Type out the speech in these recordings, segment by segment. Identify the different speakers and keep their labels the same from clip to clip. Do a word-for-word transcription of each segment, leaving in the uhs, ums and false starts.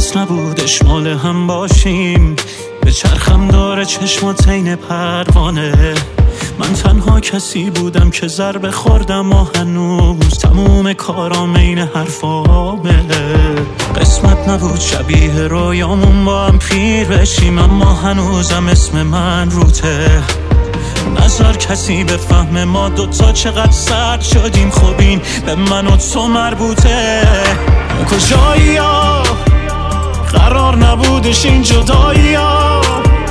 Speaker 1: درست نبودش مال هم باشیم، به چرخم داره چشمات عین پروانه. من تنها کسی بودم که ضربه خوردم و هنوز تموم کارام عین حرفامه. قسمت نبود شبیه رویامون با هم پیر بشیم، اما هنوزم اسم من روته. نظر کسی به فهم ما دوتا چقدر سرد شدیم، خب این به من و تو مربوطه. کجایی ها قرار نبودش این جدایی ها،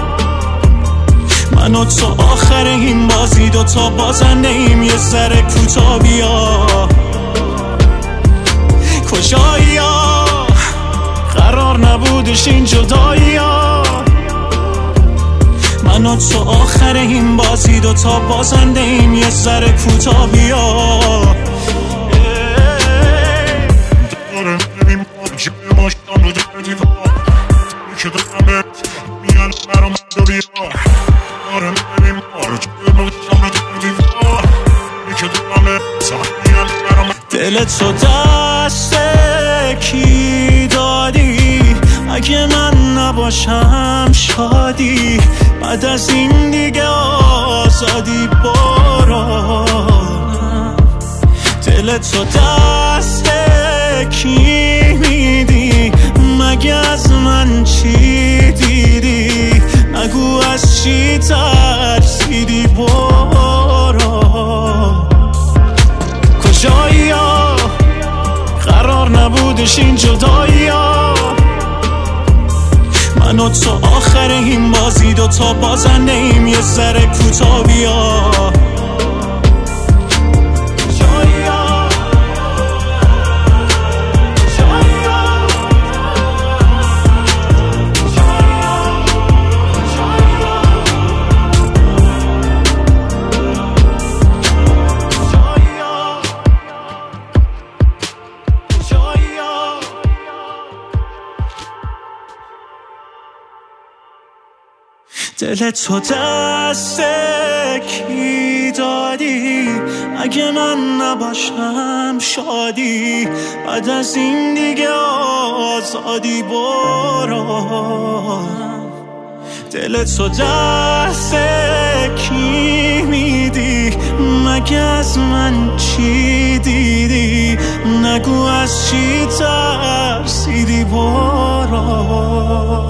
Speaker 1: من و تو آخر این بازی دوتا بازنده ایم، یه سر کوتا بیا. کجایی ها قرار نبودش این جدایی ها، من و تو آخر این بازی دوتا بازنده ایم، یه سر کوتا بیا. دل تو دست کی دادی؟ اگه من نباشم شادی، بعد از این دیگه آزادی برو. دل تو دست کی میدی؟ مگه از من چی دیدی؟ نگو از چی ترسیدی برو. کجایی ها قرار نبودش این جدایی ها، من و تو آخر این بازی دوتا بازنده ایم، یه سر کوتا بیا. دل تو دست کی دادی؟ اگه من نباشم شادی، بعد از این دیگه آزادی برو. دل تو دست کی میدی؟ مگه از من چی دیدی؟ نگو از چی ترسیدی برو.